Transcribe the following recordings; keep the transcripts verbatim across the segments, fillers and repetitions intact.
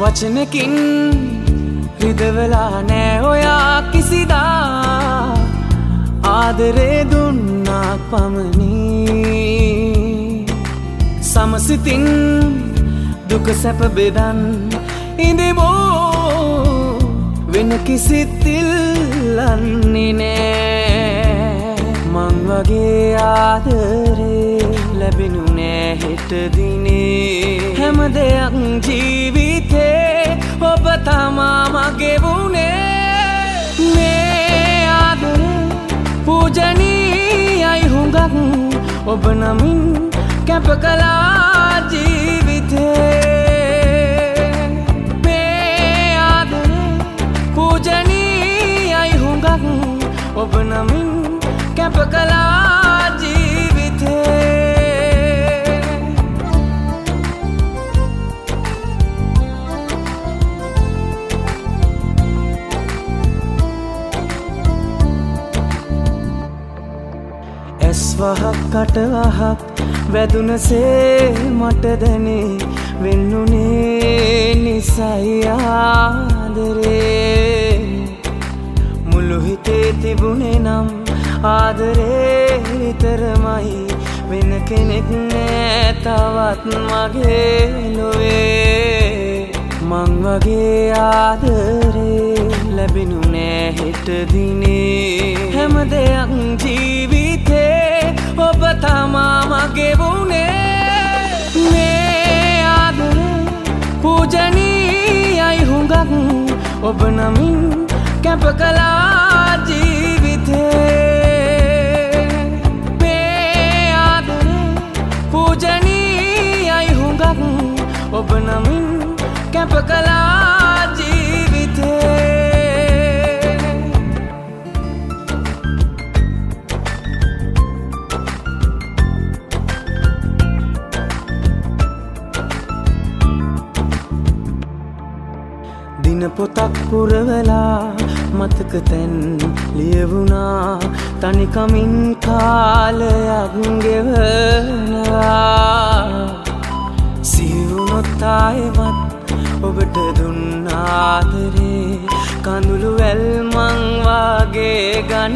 වචනකින් රිදවලා නෑ ඔයා කිසිදා ආදරේ දුන්නා පමණි සමසිතින් දුක සැප බෙදන් ඉඳිමු වෙන කිසිත් ඉල්ලන්නේ නෑ මං වගේ ආදරේ ලැබෙනු නෑ හෙට දිනේ හැම දෙයක් ජීවිතේ ඔබ තමා මගේ වුනේ මේ ආදරේ පූජනීයයි හුඟක් ඔබ නමින් කැප කළා ජීවිතේ මේ ආදරේ පූජනීයයි හුඟක් ඔබ නමින් කැප කළා ජීවිතේ ඇස්වහක් කටවහක් වැදුනසේ මට දැනේ වෙන්නුනේ නිසයි ආදරේ මුළු හිතේ තිබුණේ නම් ආදරේ විතරමයි වෙන කෙනෙක් නෑ තවත් මගේ ලොවේ මං වගේ ආදරේ ලැබෙනු නෑ හෙට දිනේ හැම දෙයක් ජීවිතේ ඔබ තමා මගේ වුනේ මේ ආදරේ පූජනීයයි හුඟක් ඔබ නමින් කැප කළා ජීවිතේ මේ ආදරේ පූජනීයයි හුඟක් ඔබ නමින් කැප කළා ජීවිතේ දින පොතක් පුරවලා මතක තැන් ලියවුණා තනිකමින් කාලයක් ගෙවනවා සිහිවුණොත් ආයෙමත් ඔබට දුන්න ආදරේ කඳුළු වැල් මං වාගේ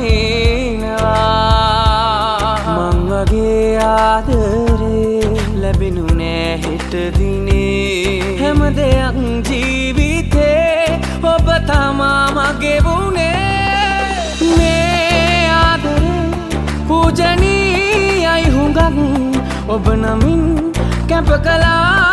ගනිනවා මං වගේ ආදරේ ලැබෙනු නෑ හෙට දිනේ හැම දෙයක් ජීවිතේ ඔබ තමා මගේ වුනේ මේ ආදරේ පූජනීයයි හුඟක් ඔබ නමින් කැප කළා